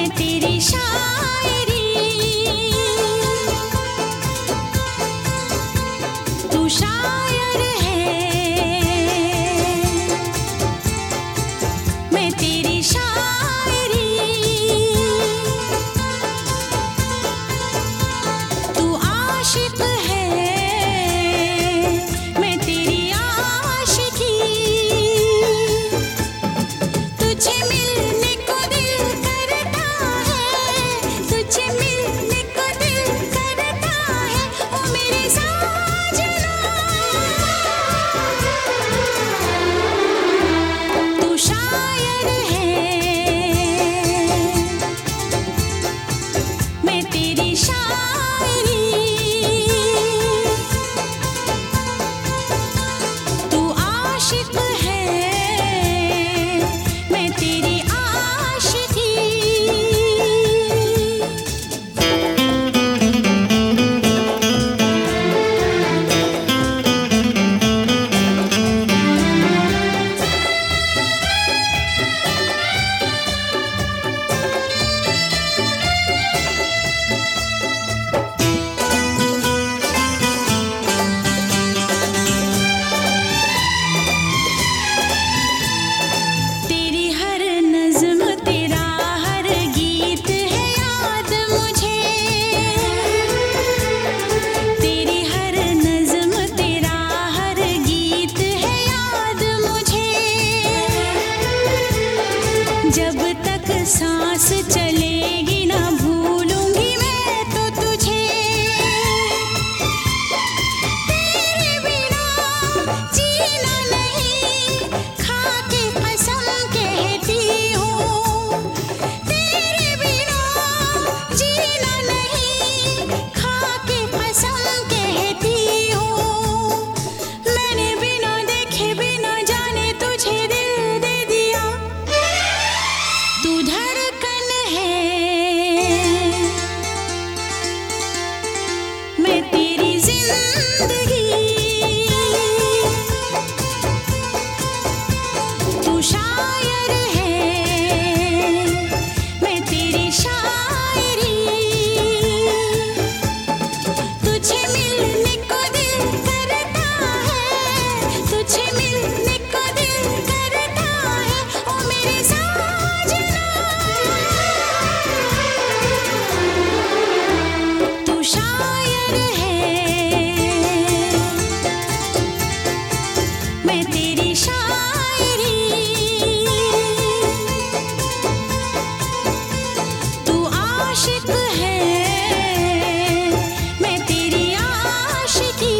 मैं तेरी शायरी, तू शायर है, मैं तेरी शायरी, तू आशिक है, मैं तेरी आशिकी, तुझे मिलने को दिल करता है, तुझे मिलने को दिल करता है, ओ मेरे साजना, तू शायर है, मैं तेरी शायरी, तू आशिक है, मैं तेरी आशिकी। तेरी हर नज़्म तेरा हर गीत है याद मुझे, तेरी हर नज़्म तेरा हर गीत है याद मुझे, जब तक सांस चलेगी ना भूलूंगी मैं तो तुझे, तेरे बिना जीना नहीं, खा के कसम कहती हूँ, तेरे बिना जीना नहीं, खा के कसम कहती हूँ, मैंने बिना देखे बिना जाने तुझे दिल दे दिया, तू धड़कन है, मैं तेरी जिंदगी, तू शायर है, मैं तेरी शायरी, तुझे मिलने को दिल करता है, तुझे मिलने को दिल करता है, ओ मेरे साजना, तू शायर है, मैं तेरी शायरी, तू आशिक है, मैं तेरी आशिकी।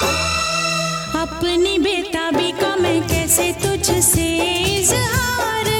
अपनी बेताबी का मैं कैसे तुझसे इजहार